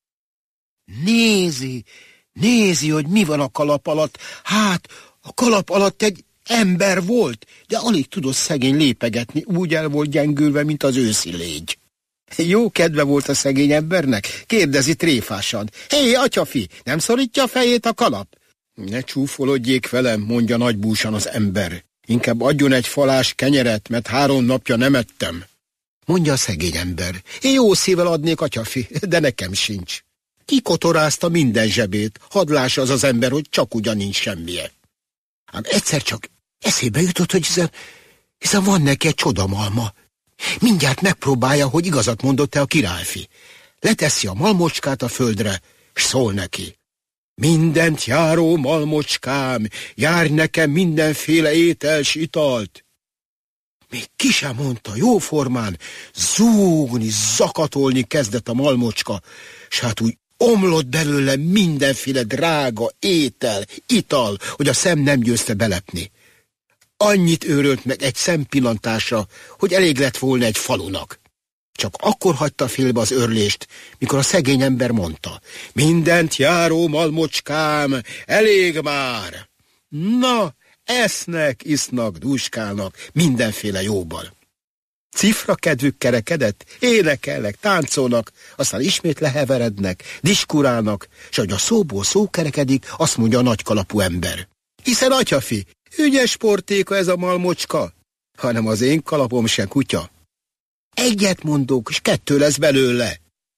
Nézi, nézi, hogy mi van a kalap alatt. Hát, a kalap alatt egy ember volt, de alig tudott szegény lépegetni, úgy el volt gyengülve, mint az őszi légy. Jó kedve volt a szegény embernek, kérdezi tréfásan. Hé, atyafi, nem szorítja a fejét a kalap? Ne csúfolodjék velem, mondja nagybúsan az ember. Inkább adjon egy falás kenyeret, mert három napja nem ettem. Mondja a szegény ember. Én jó szívvel adnék, atyafi, de nekem sincs. Kikotorázta minden zsebét, hadd lássa az az ember, hogy csak ugyan nincs semmije. Ám egyszer csak eszébe jutott, hogy hiszen, hiszen van neki egy csodamalma. Mindjárt megpróbálja, hogy igazat mondott-e a királyfi. Leteszi a malmocskát a földre, s szól neki. Mindent járó malmocskám, járj nekem mindenféle étel s italt. Még ki sem mondta, jóformán, zúgni, zakatolni kezdett a malmocska, s hát úgy omlott belőle mindenféle drága étel, ital, hogy a szem nem győzte belepni. Annyit őrölt meg egy szempillantásra, hogy elég lett volna egy falunak. Csak akkor hagyta félbe az örlést, mikor a szegény ember mondta, mindent járó malmocskám, elég már! Na, esznek, isznak, dúskálnak, mindenféle jóban. Cifra kedvük kerekedett, énekelnek, táncolnak, aztán ismét leheverednek, diskurálnak, s hogy a szóból szó kerekedik, azt mondja a nagykalapú ember. Hiszen, atyafi, ügyes sportéka ez a malmocska, hanem az én kalapom se kutya. Egyet mondok, és kettő lesz belőle.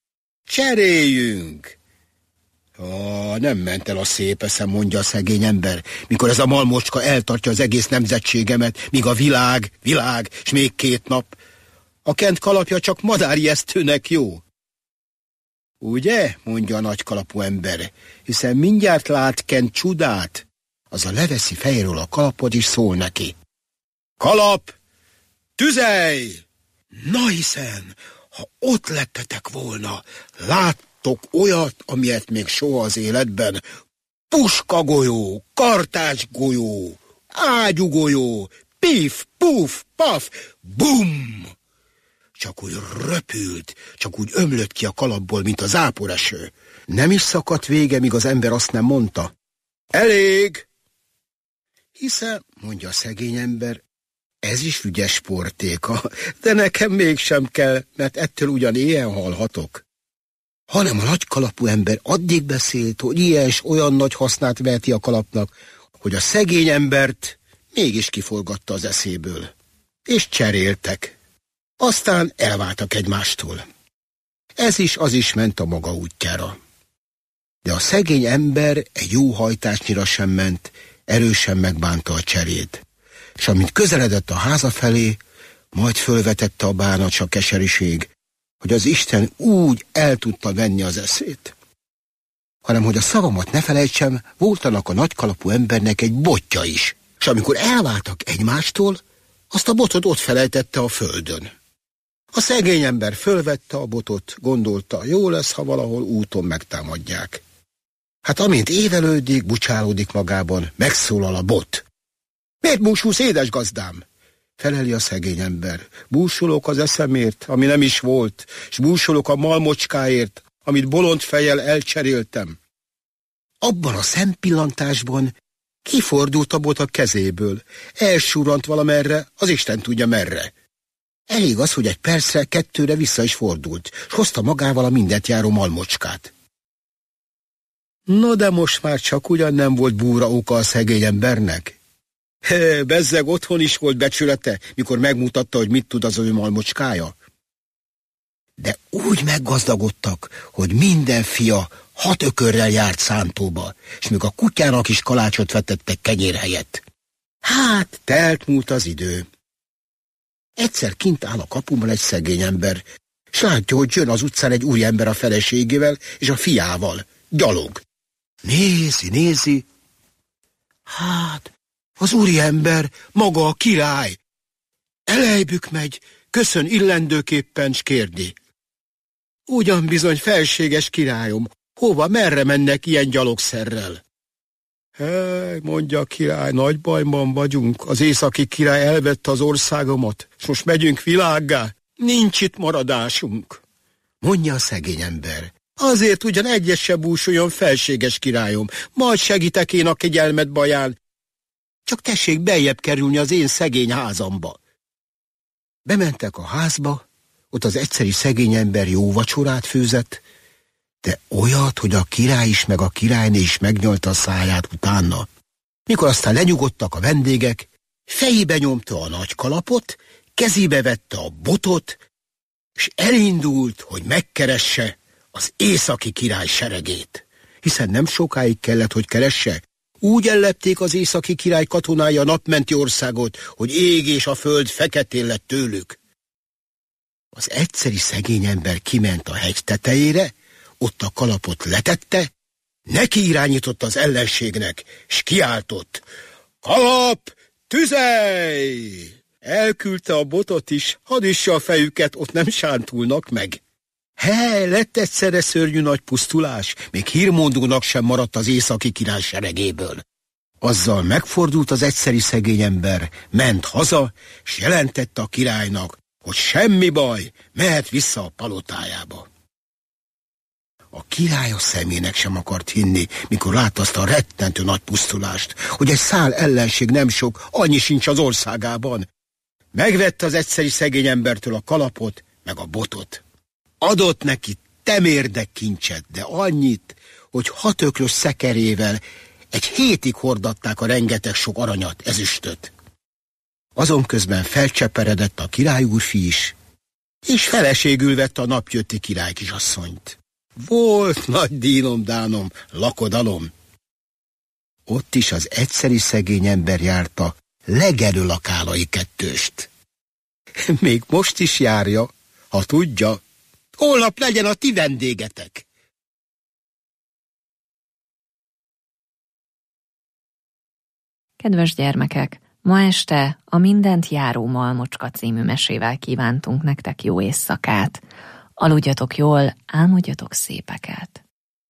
Cseréljünk! Ah, nem ment el a szép eszem, mondja a szegény ember, mikor ez a malmocska eltartja az egész nemzetségemet, míg a világ, világ, és még két nap. A Kent kalapja csak madárijesztőnek jó. Ugye, mondja a nagykalapú ember, hiszen mindjárt lát Kent csodát. Az a leveszi fejéről a kalapot, és szól neki. Kalap, tüzelj! Na hiszen, ha ott lettetek volna, láttok olyat, amilyet még soha az életben. Puskagolyó, kartácsgolyó, ágyugolyó, pif, puf, paf, bum! Csak úgy röpült, csak úgy ömlött ki a kalapból, mint a záporeső. Nem is szakadt vége, míg az ember azt nem mondta. Elég! Hiszen, mondja a szegény ember, ez is ügyes sportéka, de nekem mégsem kell, mert ettől ugyan éhen halhatok. Hanem a nagy kalapú ember addig beszélt, hogy ilyen s olyan nagy hasznát veheti a kalapnak, hogy a szegény embert mégis kiforgatta az eszéből. És cseréltek. Aztán elváltak egymástól. Ez is, az is ment a maga útjára. De a szegény ember egy jó hajtásnyira sem ment, erősen megbánta a cserét. És amint közeledett a háza felé, majd fölvetette a bánat s a keserűség, hogy az Isten úgy el tudta venni az eszét. Hanem, hogy a szavamat ne felejtsem, volt annak a nagykalapú embernek egy botja is, és amikor elváltak egymástól, azt a botot ott felejtette a földön. A szegény ember fölvette a botot, gondolta, jó lesz, ha valahol úton megtámadják. Hát amint évelődik, bucsálódik magában, megszólal a bot. Miért búsulsz, édes gazdám? Feleli a szegény ember. Búsulok az eszemért, ami nem is volt, s búsulok a malmocskáért, amit bolond fejjel elcseréltem. Abban a szempillantásban kifordult a bot a kezéből, elsurrant valamerre, az Isten tudja merre. Elég az, hogy egy percre, kettőre vissza is fordult, s hozta magával a mindent járó malmocskát. No, de most már csak ugyan nem volt búra oka a szegény embernek. He, bezzeg otthon is volt becsülete, mikor megmutatta, hogy mit tud az ő malmocskája. De úgy meggazdagodtak, hogy minden fia hat ökörrel járt szántóba, és még a kutyának is kalácsot vetettek kenyér helyett. Hát, telt múlt az idő. Egyszer kint áll a kapuban egy szegény ember, s látja, hogy jön az utcán egy úriember a feleségével és a fiával, gyalog. Nézi, nézi. Hát, az úriember maga a király. Elejbük megy, köszön illendőképpen, s kérdi. Ugyan bizony, felséges királyom, hova, merre mennek ilyen gyalogszerrel? Hely, mondja a király, nagy bajban vagyunk, az északi király elvette az országomat, és most megyünk világgá, nincs itt maradásunk. Mondja a szegény ember, azért ugyan egyes se búsuljon, felséges királyom, majd segítek én a kegyelmed baján, csak tessék beljebb kerülni az én szegény házamba. Bementek a házba, ott az egyszeri szegény ember jó vacsorát főzett, de olyat, hogy a király is meg a királyné is megnyalta a száját utána. Mikor aztán lenyugodtak a vendégek, fejébe nyomta a nagy kalapot, kezébe vette a botot, és elindult, hogy megkeresse az északi király seregét. Hiszen nem sokáig kellett, hogy keresse. Úgy ellepték az északi király katonája a napmenti országot, hogy ég és a föld feketén lett tőlük. Az egyszeri szegény ember kiment a hegy tetejére, ott a kalapot letette, neki irányított az ellenségnek, s kiáltott. Kalap, tüzelj! Elküldte a botot is, hadd üsse a fejüket, ott nem sántulnak meg. Hely, lett egyszerre szörnyű nagy pusztulás, még hírmondónak sem maradt az északi király seregéből. Azzal megfordult az egyszeri szegény ember, ment haza, s jelentette a királynak, hogy semmi baj, mehet vissza a palotájába. A király a szemének sem akart hinni, mikor látta azt a rettentő nagy pusztulást, hogy egy szál ellenség nem sok, annyi sincs az országában. Megvette az egyszeri szegény embertől a kalapot, meg a botot. Adott neki temérdek kincset, de annyit, hogy hat öklös szekerével egy hétig hordatták a rengeteg sok aranyat, ezüstöt. Azon közben felcseperedett a király úrfi is, és feleségül vette a napjötti király kisasszonyt. Volt nagy dínom-dánom, lakodalom. Ott is az egyszeri szegény ember járta legelő lakálai kettőst. Még most is járja, ha tudja. Holnap legyen a ti vendégetek. Kedves gyermekek, ma este a Mindent járó malmocska című mesével kívántunk nektek jó éjszakát. Aludjatok jól, álmodjatok szépeket.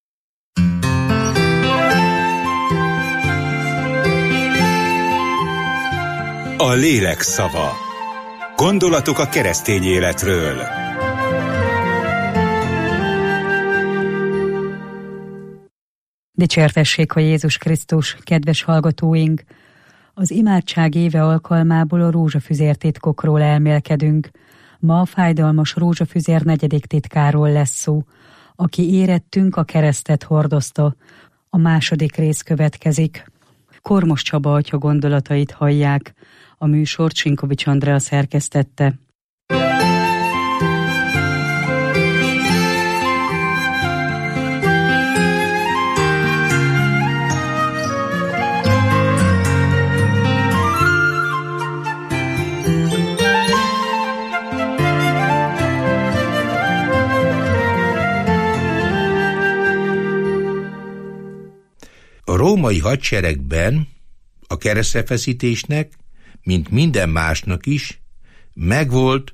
A lélek szava. Gondolatok a keresztény életről. Dicsértessék a Jézus Krisztus, kedves hallgatóink! Az imádság éve alkalmából a rózsafüzér titkokról elmélkedünk. Ma a fájdalmas rózsafüzér negyedik titkáról lesz szó, aki érettünk a keresztet hordozta. A második rész következik. Kormos Csaba atya gondolatait hallják. A műsort Sinkovics Andrea szerkesztette. A római hadseregben a keresztrefeszítésnek, mint minden másnak is, megvolt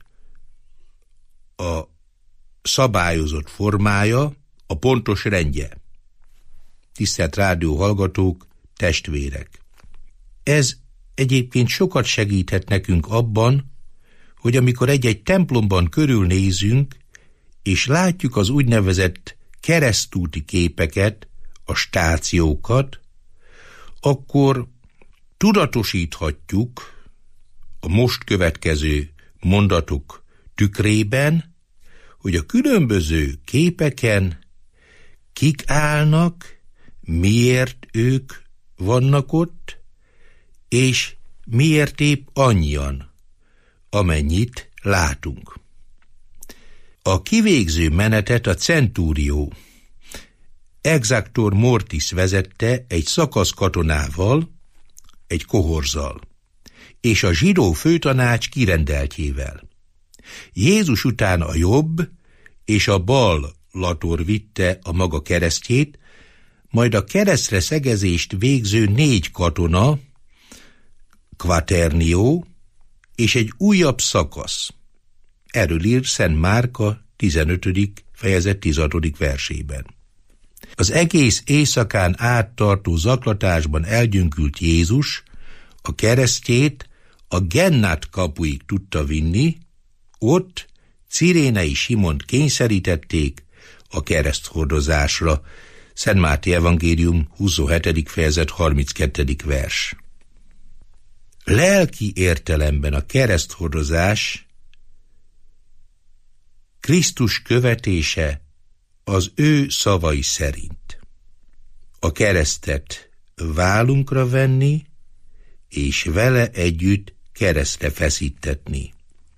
a szabályozott formája, a pontos rendje. Tisztelt rádióhallgatók, testvérek! Ez egyébként sokat segíthet nekünk abban, hogy amikor egy-egy templomban körülnézünk, és látjuk az úgynevezett keresztúti képeket, a stációkat, akkor tudatosíthatjuk a most következő mondatok tükrében, hogy a különböző képeken kik állnak, miért ők vannak ott, és miért épp annyian, amennyit látunk. A kivégző menetet a centúrió Exactor Mortis vezette egy szakasz katonával, egy kohorzal, és a zsidó főtanács kirendeltjével. Jézus után a jobb és a bal lator vitte a maga keresztjét, majd a keresztre szegezést végző négy katona, quaternio, és egy újabb szakasz. Erről ír Szent Márka tizenötödik fejezet tizenhatodik versében. Az egész éjszakán áttartó zaklatásban elgyöngült Jézus a keresztjét a Gennát kapuig tudta vinni, ott Cirénei Simont kényszerítették a kereszthordozásra. Szent Máté evangélium huszonhetedik fejezet harminckettedik vers. Lelki értelemben a kereszthordozás Krisztus követése az ő szavai szerint. A keresztet vállunkra venni, és vele együtt keresztre feszítetni.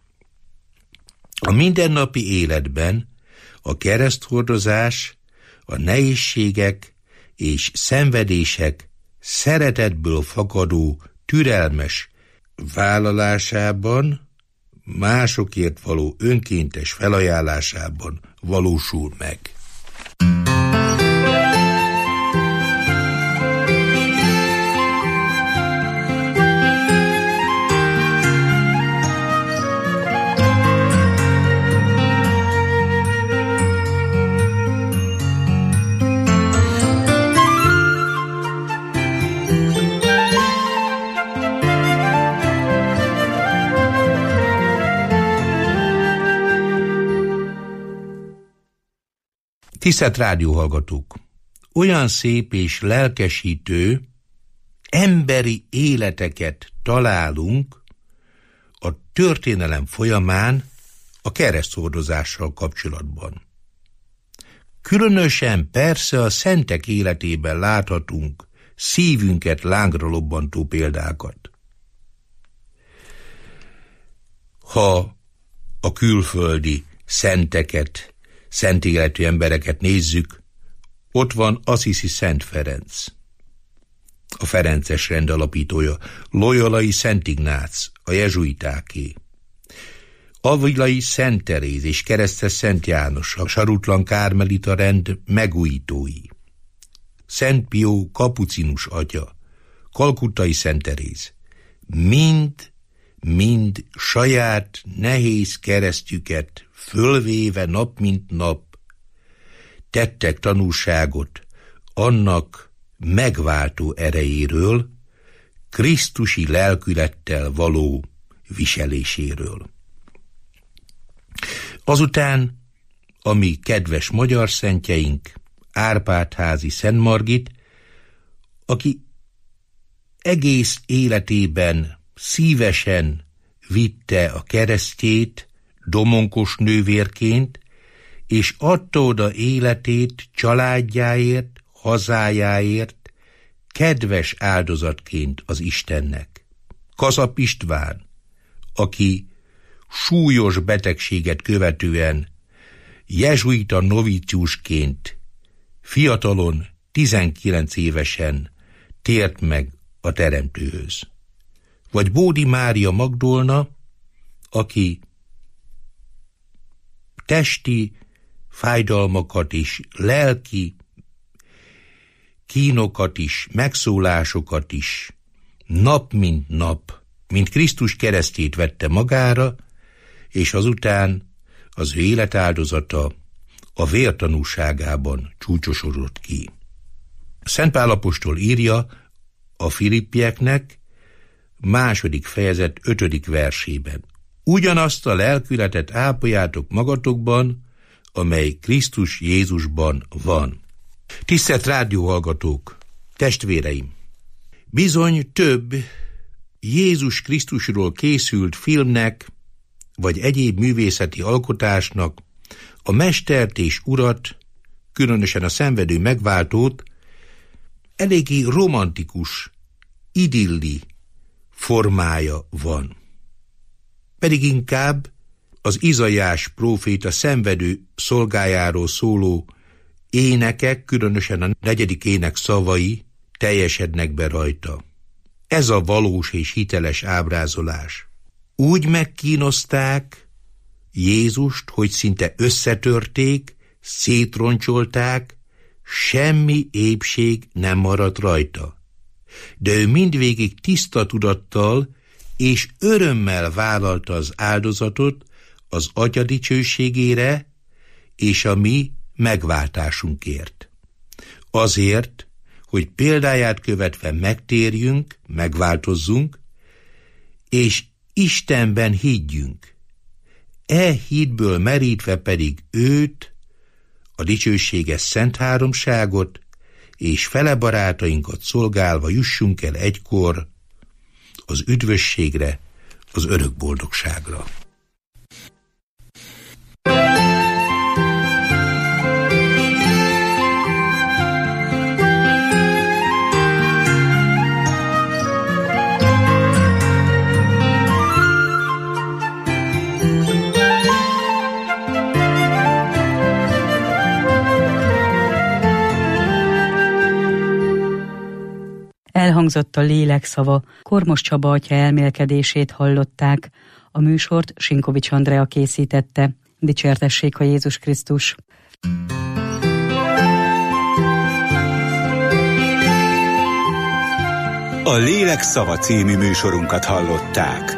A mindennapi életben a kereszthordozás a nehézségek és szenvedések szeretetből fakadó türelmes vállalásában, másokért való önkéntes felajánlásában valósul meg. Tisztelt rádióhallgatók! Olyan szép és lelkesítő, emberi életeket találunk a történelem folyamán a kereszthordozással kapcsolatban. Különösen persze a szentek életében láthatunk szívünket lángra lobbantó példákat. Ha a külföldi szenteket, szent életű embereket nézzük, ott van Assisi Szent Ferenc, a Ferences rend alapítója, Loyolai Szent Ignác, a jezsuitáké, Avilai Szent Teréz és Keresztes Szent János, a Sarutlan Kármelita rend megújítói, Szent Pió kapucinus atya, Kalkuttai Szent Teréz, mind, mind saját nehéz keresztjüket fölvéve nap mint nap tettek tanúságot annak megváltó erejéről, krisztusi lelkülettel való viseléséről. Azután a mi kedves magyar szentjeink, Árpád-házi Szent Margit, aki egész életében szívesen vitte a keresztjét domonkos nővérként, és adta oda életét családjáért, hazájáért, kedves áldozatként az Istennek. Kazap István, aki súlyos betegséget követően jezsuita novíciusként fiatalon, tizenkilenc évesen tért meg a Teremtőhöz. Vagy Bódi Mária Magdolna, aki testi fájdalmakat is, lelki kínokat is, megszólásokat is, nap mint nap, mint Krisztus keresztjét vette magára, és azután az ő életáldozata a vértanúságában csúcsosodott ki. Szent Pál apostol írja a Filippieknek második fejezet ötödik versében: ugyanazt a lelkületet ápoljátok magatokban, amely Krisztus Jézusban van. Tisztelt rádióhallgatók, testvéreim! Bizony több Jézus Krisztusról készült filmnek, vagy egyéb művészeti alkotásnak a mestert és urat, különösen a szenvedő megváltót eléggé romantikus, idilli formája van. Pedig inkább az Izaiás próféta szenvedő szolgájáról szóló énekek, különösen a negyedik ének szavai teljesednek be rajta. Ez a valós és hiteles ábrázolás. Úgy megkínozták Jézust, hogy szinte összetörték, szétroncsolták, semmi épség nem maradt rajta. De ő mindvégig tiszta tudattal és örömmel vállalta az áldozatot az Atya dicsőségére és a mi megváltásunkért. Azért, hogy példáját követve megtérjünk, megváltozzunk, és Istenben higgyünk. E hitből merítve pedig őt, a dicsőséges Szent Háromságot, és fele barátainkat szolgálva jussunk el egykor az üdvösségre, az örök boldogságra. Elhangzott a lélek szava, Kormos Csaba atya elmélkedését hallották. A műsort Sinkovics Andrea készítette. Dicsértessék a Jézus Krisztus! A Lélek szava című műsorunkat hallották.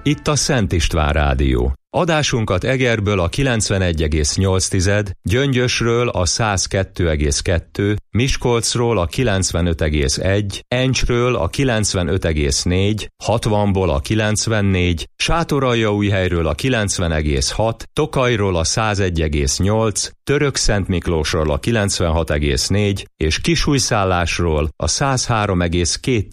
Itt a Szent István Rádió. Adásunkat Egerből a kilencvenegy egész nyolc, Gyöngyösről a száz kettő egész kettő, Miskolcról a kilencvenöt egész egy, Encsről a kilencvenöt egész négy, hatvanból a kilencvennégy, Sátoraljaújhelyről a kilencven egész hat, Tokajról a száz egy egész nyolc, Törökszentmiklósról a kilencvenhat egész négy és Kisújszállásról a száz három egész két